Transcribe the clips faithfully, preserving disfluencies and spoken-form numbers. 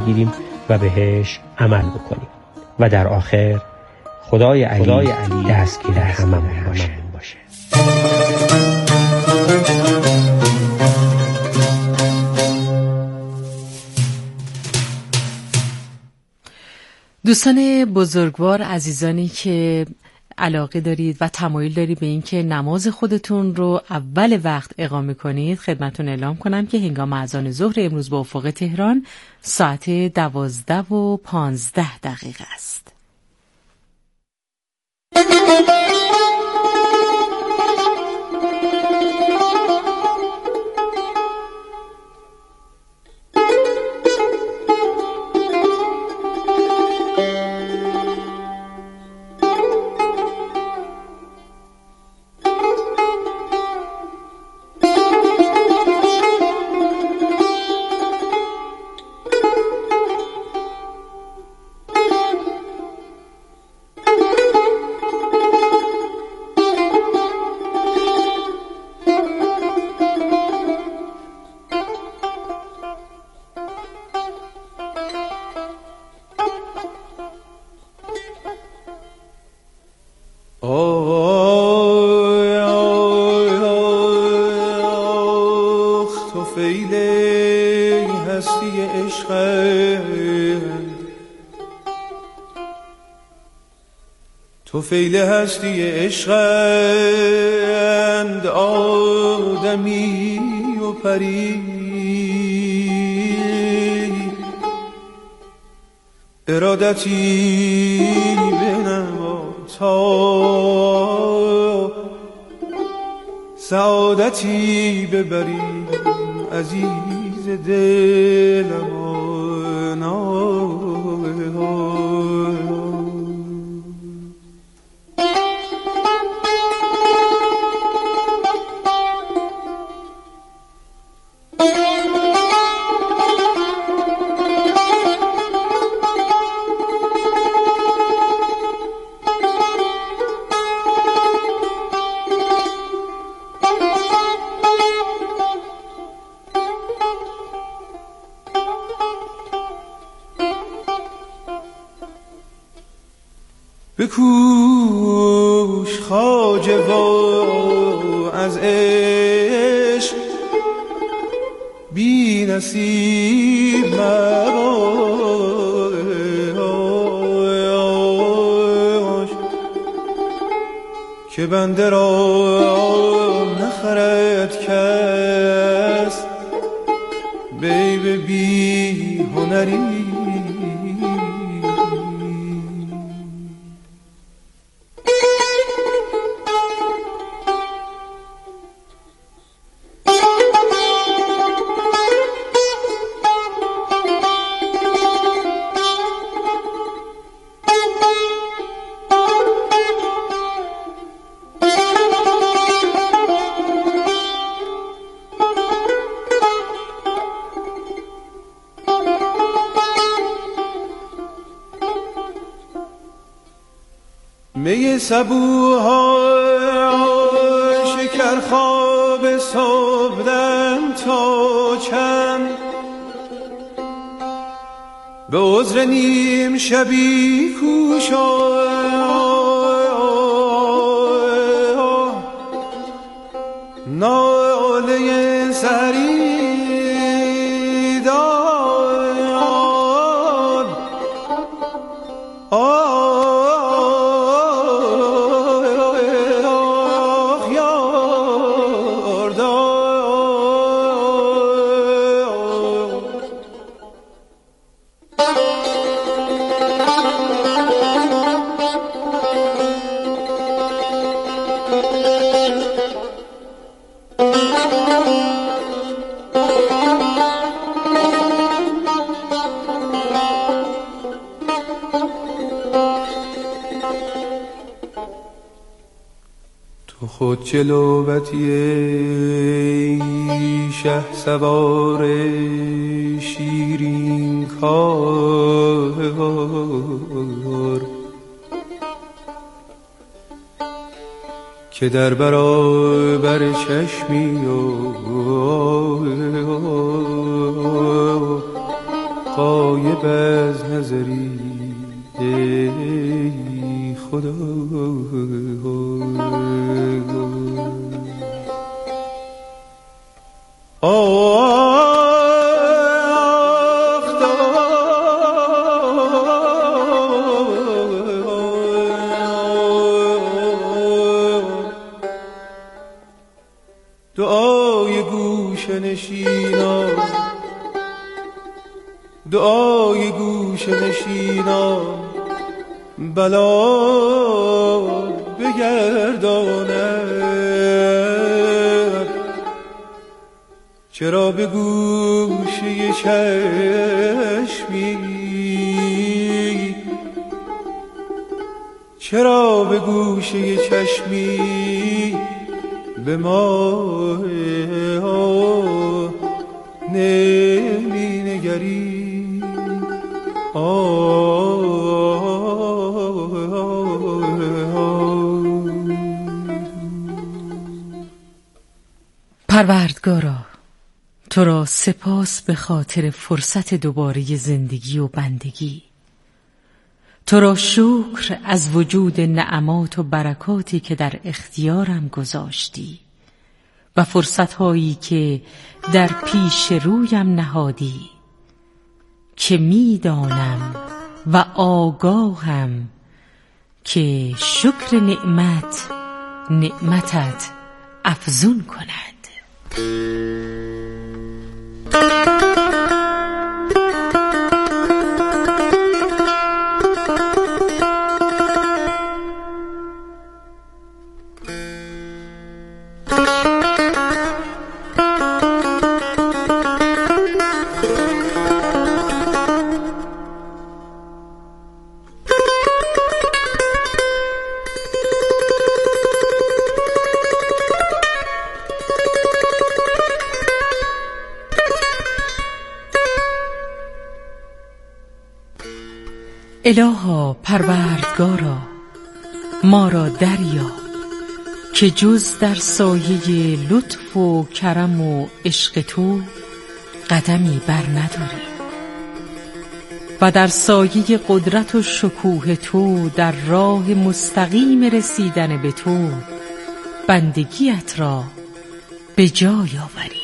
بگیریم و بهش عمل بکنیم و در آخر خدای علی, خدای علی دستگیر هممون باشه. باشه. دوستان بزرگوار، عزیزانی که علاقه دارید و تمایل دارید به این که نماز خودتون رو اول وقت اقامه کنید، خدمتون اعلام کنم که هنگام اذان ظهر امروز به افق تهران ساعت دوازده و پانزده دقیقه است. توفیل هستی عشقند آدمی و پری، ارادتی بنما تا سعادتی ببری عزیز دلم. بکوش خواجه و از عشق بی نصیب مباش، که بنده را نخرد کس بیب بی هنری. می صبوها شکر خواب صبحدم تا چند، به عذر نیم شبی کوشا ناله سری خود جلوبتی شه سوار شیرین کار، که در برابر چشمی و غایب از نظری ای خدا. دعای گوشه نشینان، دعای گوشه نشینان بلا بگرداند. چرا به گوشه چشمی، چرا به گوشه چشمی به ما نمی نگری؟ پروردگارا، تو را سپاس به خاطر فرصت دوباره زندگی و بندگی. تو را شکر از وجود نعمات و برکاتی که در اختیارم گذاشتی و فرصتهایی که در پیش رویم نهادی، که میدانم و آگاهم که شکر نعمت نعمتت افزون کند. الها پروردگارا، ما را دریاب که جز در سایه لطف و کرم و عشق تو قدمی بر نداری و در سایه قدرت و شکوه تو در راه مستقیم رسیدن به تو بندگیت را به جای آوری.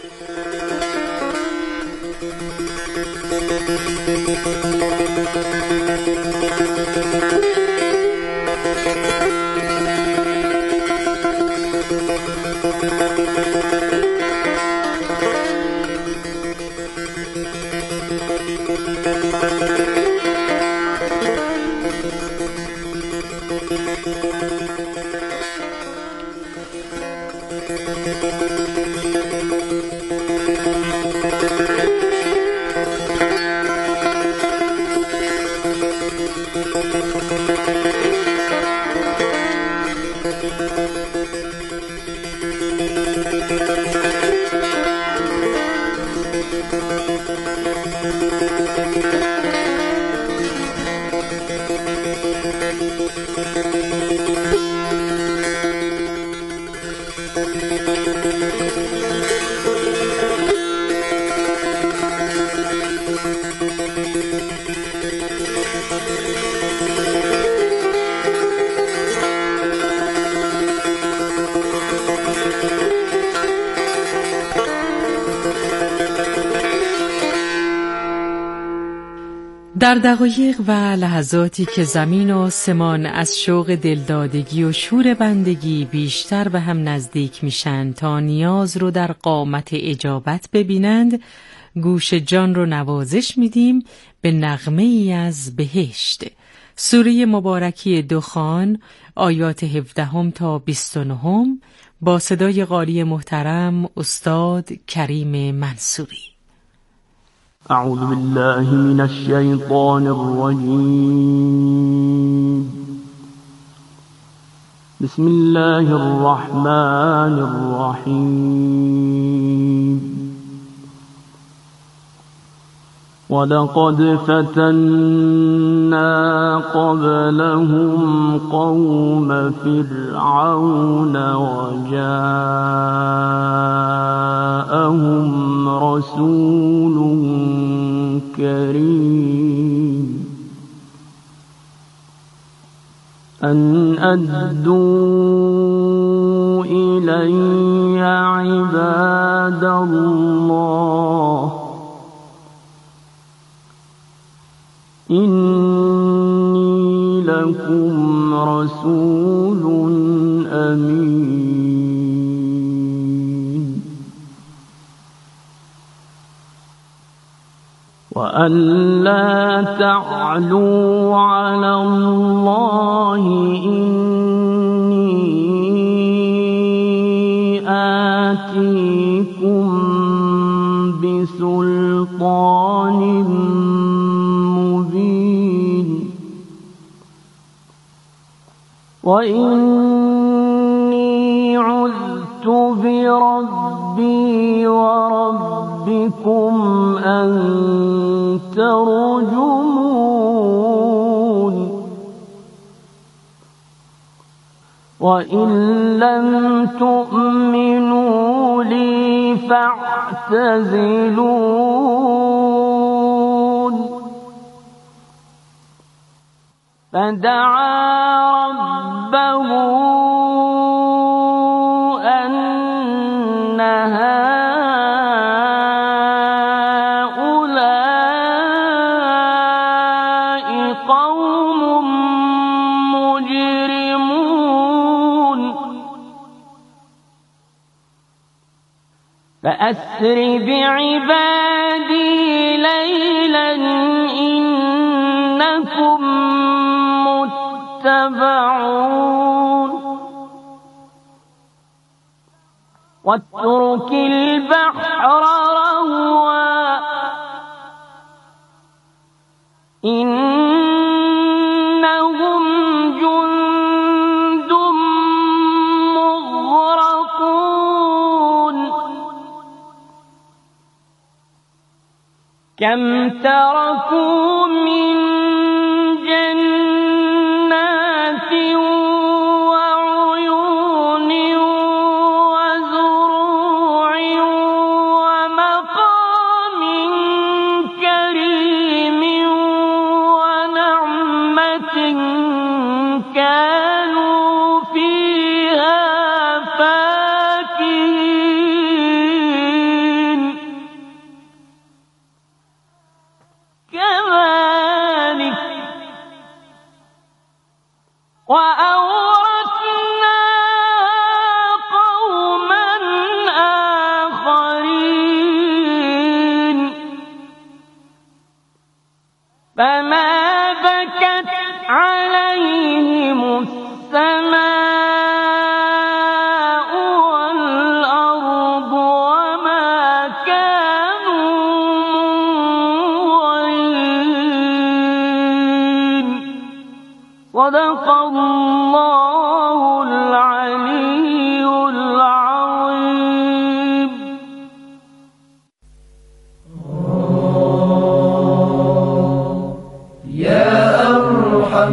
در دقایق و لحظاتی که زمین و آسمان از شوق دلدادگی و شور بندگی بیشتر به هم نزدیک میشن تا نیاز رو در قامت اجابت ببینند، گوش جان رو نوازش میدیم به نغمه ای از بهشت. سوره مبارکی دخان، آیات هفدهم تا بیست و نهم، با صدای قاری محترم استاد کریم منصوری. اعوذ بالله من الشیطان الرجیم. بسم الله الرحمن الرحیم. ولقد فتنا قبلهم قوم فرعون وجاءهم رسول كريم أن أدوا إلي عباد الله إني لكم رسول أمين وأن لا تعلوا على الله إني آتيكم بسلطان مبين وإني عذت بربي وربكم أن ترجمون وإن لم تؤمنوا لي فاعتزلون فدعا ربه أن هؤلاء قوم مجرمون فأسر بعبادي ليلا إنكم متبعون واترك البحر رهوا إنهم جند مغرقون كم تركوا من جنات وعيون وزروع ومقام كريم ونعمة كانوا فيها فاكهين كذلك وأورثنا قوما آخرين فما بكت عليهم السماء والأرض وما كانوا منظرين صدق الله العلي العظيم. يا أرحم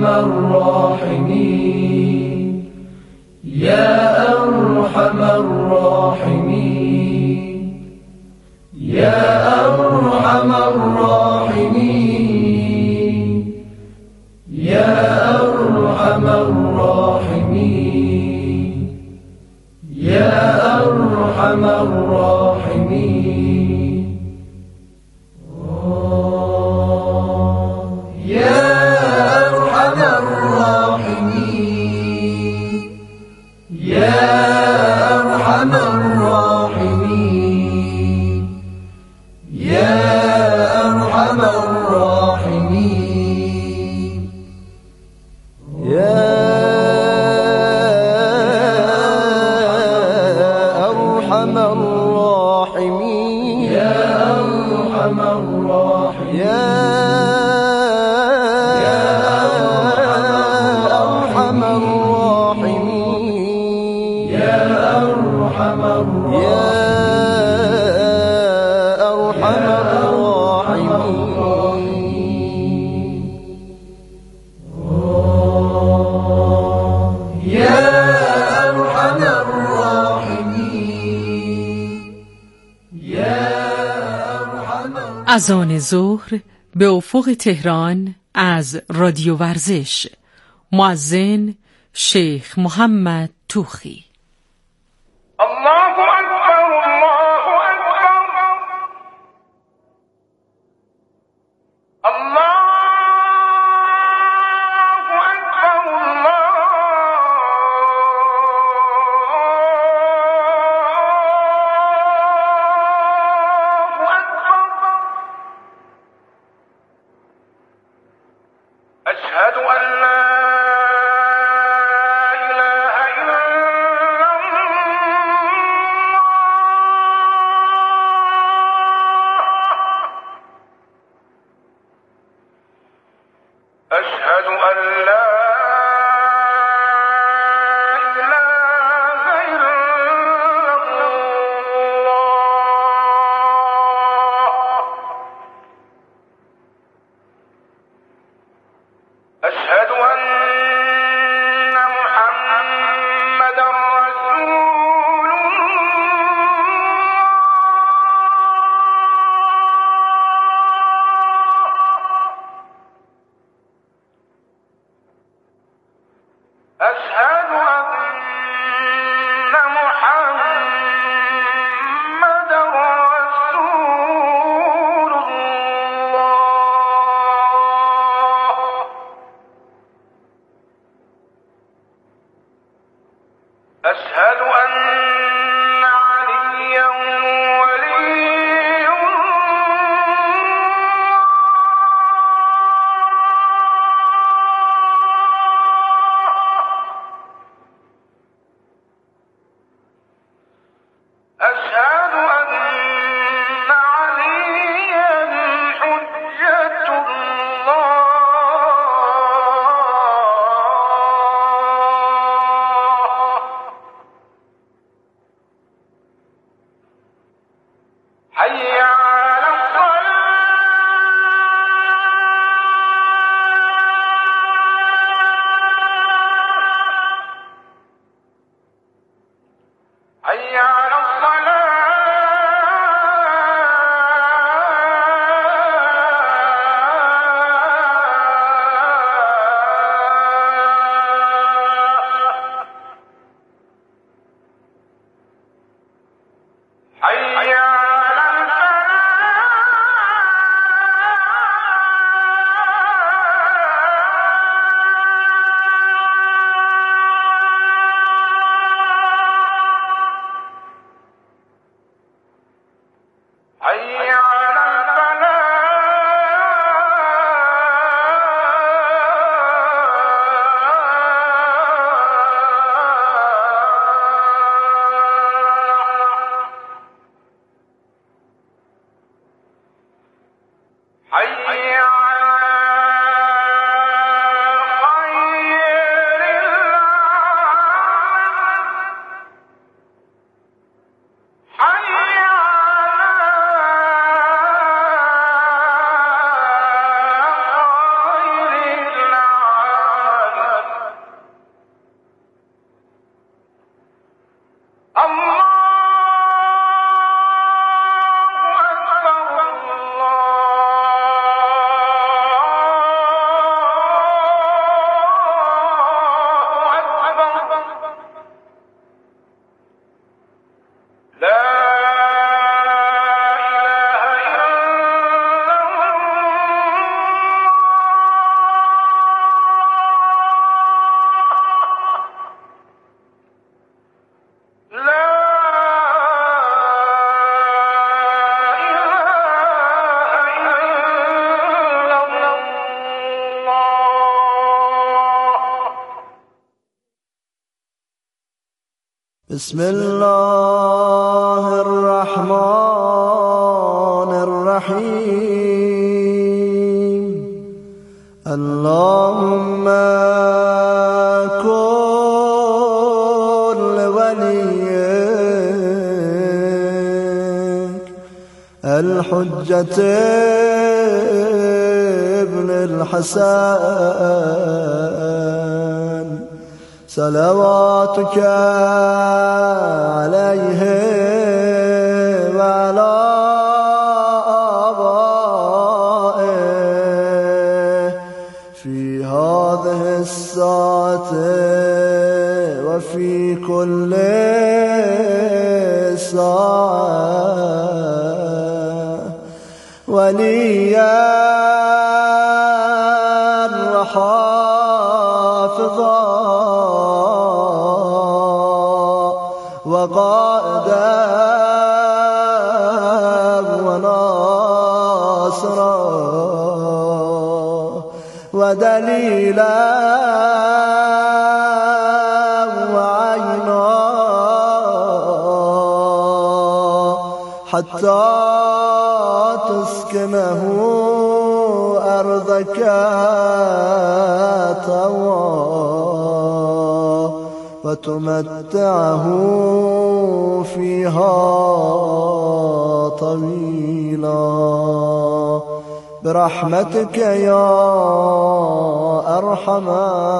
الراحمين يا أرحم الراحمين يا أرحم الراحمين يا أرحم الراحمين يا أرحم الراحمين يا أرحم الراحمين اذان ظهر به افق تهران از رادیو ورزش. مؤذن شیخ محمد توخی. الله اکبر، الله اکبر، الله أشهد أن لا إله إلا الله. أشهد أن لا إله إلا الله. أشهد أن محمدًا رسول الله. أشهد أن محمدًا رسول الله. أشهد أن عليا ولي الله. أشهد أن عليا حجة الله. حي على الصلاة. حي على الصلاة. حي على حي على حي على خير العمل. حي بسم الله الرحمن الرحيم. اللهم كن لوليك الحجة ابن الحسن صلواتك عليه وعلى هذه الساعة وفي كل ساعة وليا وحافظا وقائدا وناصرا ودليلا وعينا حتى تسكنه أرضك طوعا وتمتعه فيها طويلا برحمتك يا أرحم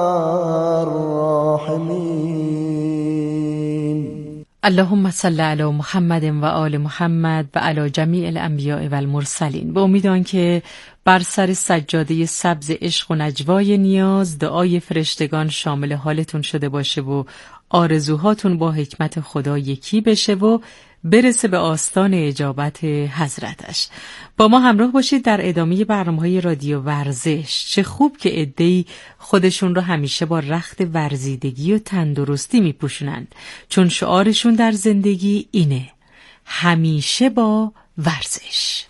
الراحمين. اللهم صل علی محمد و آل محمد و علی جمیع الانبیاء و المرسلین. به امید آن که بر سر سجاده سبز عشق و نجوای نیاز دعای فرشتگان شامل حالتون شده باشه و آرزوهاتون با حکمت خدا یکی بشه و برسه به آستان اجابت حضرتش. با ما همراه باشید در ادامه برنامه‌های رادیو ورزش. چه خوب که عده‌ای خودشون رو همیشه با رخت ورزیدگی و تندرستی میپوشونند، چون شعارشون در زندگی اینه: همیشه با ورزش.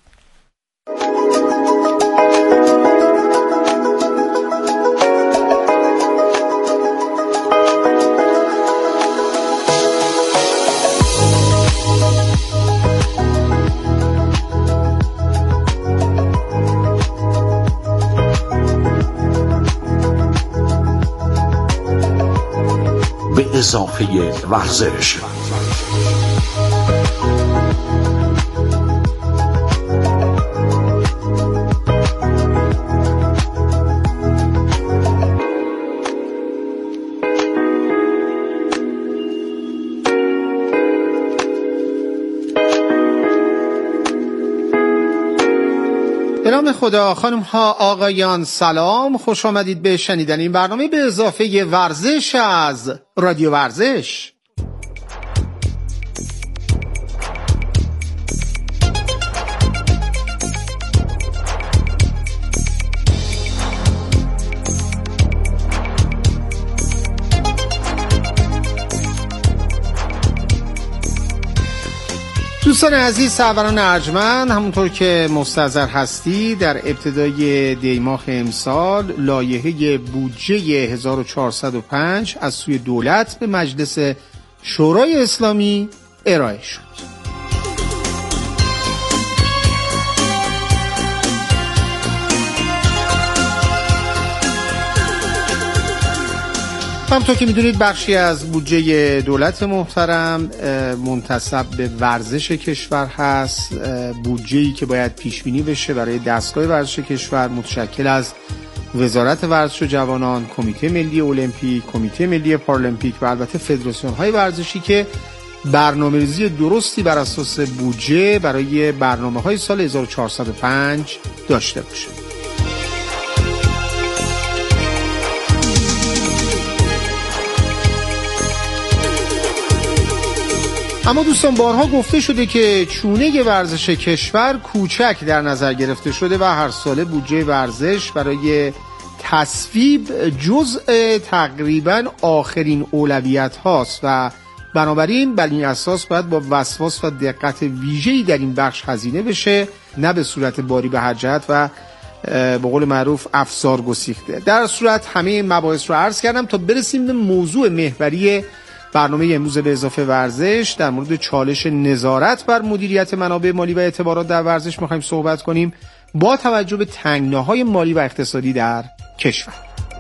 به اضافه ورزش. به نام خدا. خانم ها آقایان سلام، خوش آمدید به شنیدن این برنامه به اضافه ورزش از رادیو ورزش. دوستان عزیز، سروران ارجمند، همونطور که مستحضر هستی در ابتدای دی ماه امسال لایحه بودجه هزار و چهارصد و پنج از سوی دولت به مجلس شورای اسلامی ارائه شد. همونطور که میدونید بخشی از بودجه دولت محترم منتسب به ورزش کشور هست. بودجه‌ای که باید پیش بینی بشه برای دستگاه ورزش کشور متشکل از وزارت ورزش و جوانان، کمیته ملی المپیک، کمیته ملی پارالمپیک و البته فدراسیون‌های ورزشی که برنامه‌ریزی درستی بر اساس بودجه برای برنامه‌های سال هزار و چهارصد و پنج داشته باشه. اما دوستان، بارها گفته شده که چونه ورزش کشور کوچک در نظر گرفته شده و هر ساله بودجه ورزش برای تصویب جزء تقریبا آخرین اولویت هاست و بنابراین بر این اساس باید با وسواس و دقت ویژه‌ای در این بخش هزینه بشه، نه به صورت باری به هر جهت و به قول معروف افسار گسیخته. در صورت همه مباحث رو عرض کردم تا برسیم به موضوع محوری برنامه امروز به اضافه ورزش. در مورد چالش نظارت بر مدیریت منابع مالی و اعتبارات در ورزش می‌خوایم صحبت کنیم با توجه به تنگناهای مالی و اقتصادی در کشور.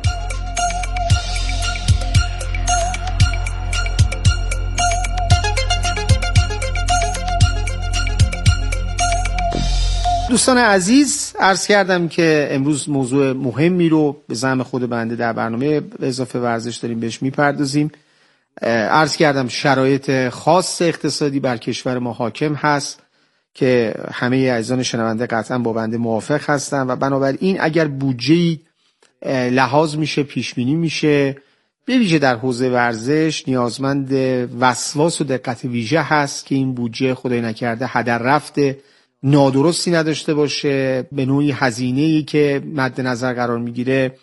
دوستان عزیز، عرض کردم که امروز موضوع مهمی رو به زعم خود بنده در برنامه به اضافه ورزش داریم بهش میپردازیم. عرض کردم شرایط خاص اقتصادی بر کشور ما حاکم هست که همه عزیزان شنونده قطعا با بنده موافق هستن و بنابراین اگر بودجه‌ای لحاظ میشه، پیش بینی میشه. به ویژه در حوزه ورزش نیازمند وسواس و دقت ویژه هست که این بودجه خدای نکرده هدر رفته نادرستی نداشته باشه، به نوعی هزینه‌ای که مد نظر قرار میگیره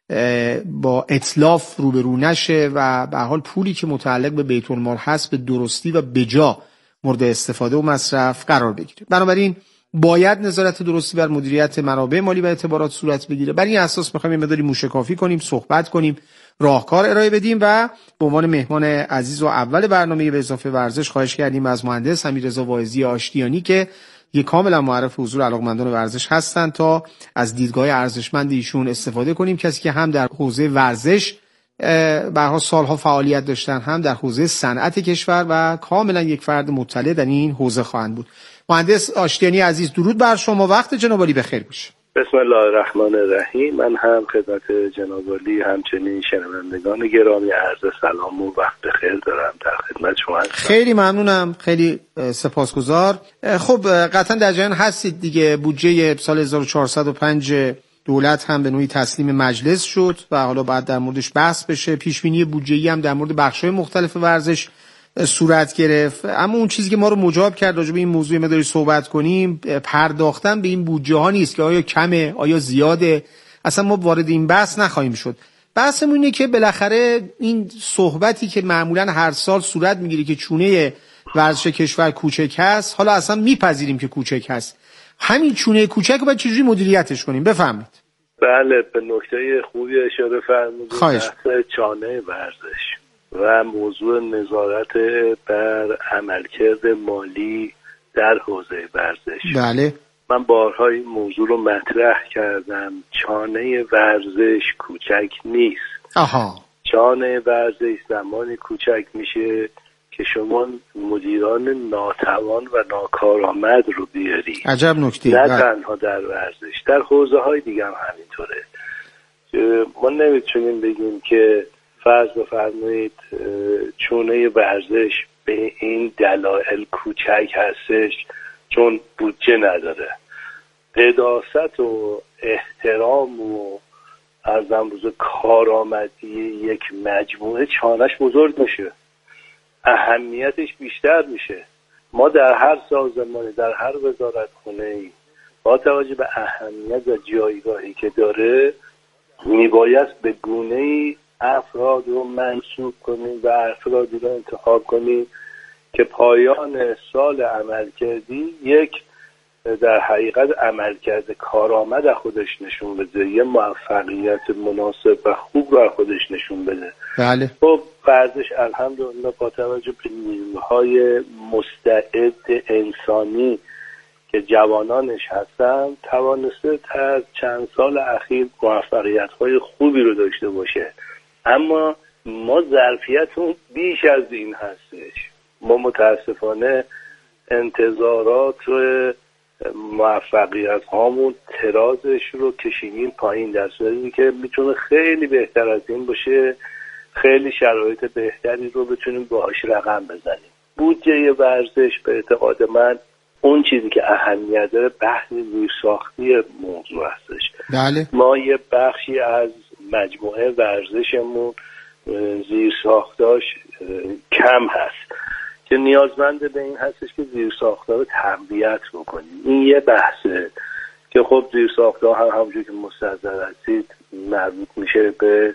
با اتلاف روبرو نشه و به حال پولی که متعلق به بیت المال هست به درستی و بجا مورد استفاده و مصرف قرار بگیره. بنابراین باید نظارت درستی بر مدیریت منابع مالی و اعتبارات صورت بگیره. بر این اساس می‌خوایم یه مقداری موشکافی کنیم، صحبت کنیم، راهکار ارائه بدیم و به عنوان مهمان عزیز و اول برنامه به اضافه ورزش خواهش کردیم از مهندس امیررضا واعظی آشتیانی که یه کاملا معرف حضور علاقمندان ورزش هستن تا از دیدگاه ارزشمند ایشون استفاده کنیم. کسی که هم در حوزه ورزش به هر حال سالها فعالیت داشتن، هم در حوزه صنعت کشور و کاملا یک فرد مطلع در این حوزه خواهند بود. مهندس آشتیانی عزیز، درود بر شما، وقت جناب عالی بخیر باشه. بسم الله الرحمن الرحیم. من هم خدمت جناب عالی همچنین شنوندگان گرامی عرض سلام و وقت بخیر دارم، در خدمت شما هستم. خیلی ممنونم، خیلی سپاسگزار. خب قطعا در جریان هستید دیگه، بودجه سال هزار و چهارصد و پنج دولت هم به نوعی تسلیم مجلس شد و حالا باید در موردش بحث بشه. پیش بینی بودجه‌ای هم در مورد بخش‌های مختلف ورزش صورت گرفت. اما اون چیزی که ما رو مجاب کرد راجع به این موضوع مداری صحبت کنیم پرداختن به این بودجه ها نیست که آیا کمه آیا زیاده، اصلا ما وارد این بحث نخواهیم شد. بحثمون اینه که بالاخره این صحبتی که معمولا هر سال صورت میگیره که چونه ورزش کشور کوچک هست، حالا اصلا میپذیریم که کوچک هست، همین چونه کوچک رو باید چجوری مدیریتش کنیم؟ بفرمایید. بله، به نکته خوبی اشاره فرمودید. بحث چانه ورزش و موضوع نظارت بر عملکرد مالی در حوزه ورزش. بله. من بارها این موضوع رو مطرح کردم. چانه ورزش کوچک نیست. آها. چانه ورزش زمانی کوچک میشه که شما مدیران ناتوان و ناکارآمد رو بیاری. عجب نکته. نه تنها در ورزش، در حوزه های دیگه هم همینطوره. ما نمیتونیم بگیم که فرض بفرمایید چونه ورزش به این دلایل کوچک هستش چون بودجه نداره. قداست و احترام و از امروز کارآمدی یک مجموعه چانش بزرگ میشه، اهمیتش بیشتر میشه. ما در هر سازمانی، در هر وزارتخونه‌ای با توجه به اهمیت و جایگاهی که داره میبایست به گونه‌ای افراد رو منصوب کنیم و افرادی رو انتخاب کنیم که پایان سال عملکردی یک در حقیقت عملکرد کارآمد خودش نشون بده، یه موفقیت مناسب و خوب رو خودش نشون بده. بله. خب ورزش الحمدلله با توجه به نیروهای مستعد انسانی که جوانانش هستن توانسته تا چند سال اخیر موفقیت‌های خوبی رو داشته باشه، اما ما ظرفیتمون بیش از این هستش. ما متاسفانه انتظارات موفقیت هامون ترازش رو کشیدیم پایین، در صورتی که میتونه خیلی بهتر از این باشه، خیلی شرایط بهتری رو بتونیم باهاش رقم بزنیم. بودجه ورزش به اعتقاد من اون چیزی که اهمیت داره بحث زیرساختی موضوع هستش. بله. ما یه بخشی از مجموعه ورزشمون زیرساختاش کم هست که نیازمند به این هستش که زیرساخت‌ها رو تقویت بکنیم. این یه بحثه که خب زیرساخت‌ها هم همونجور که مستحضر هستید مربوط میشه به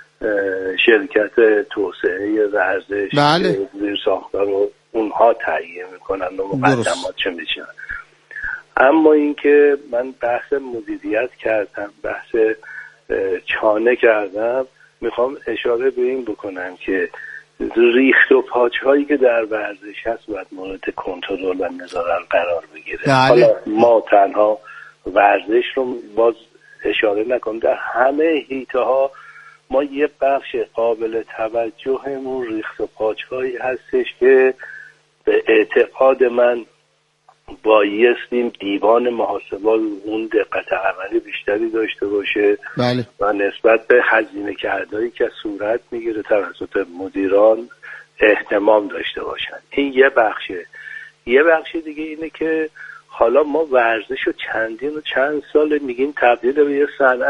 شرکت توسعه ورزش. بله. زیرساخت‌ها رو اونها تهیه میکنن و مقدمات چه میشن. اما اینکه من بحث مدیریت کردم، بحث چانه کردم، میخوام اشاره به این بکنم که ریخت و پاچ هایی که در ورزش هست باید مورد کنترل و نظارت قرار بگیره. بله. حالا ما تنها ورزش رو باز اشاره نکنم، در همه حیطه ها ما یه بخش قابل توجهمون ریخت و پاچ هایی هستش که به اعتقاد من بایستیم دیوان محاسبه اون دقت عملی بیشتری داشته باشه. بله. و نسبت به هزینه کردهایی که صورت میگیره توسط مدیران اهتمام داشته باشن. این یه بخشه. یه بخش دیگه اینه که حالا ما ورزش رو چندین و چند سال میگیم تبدیل به یه صنعت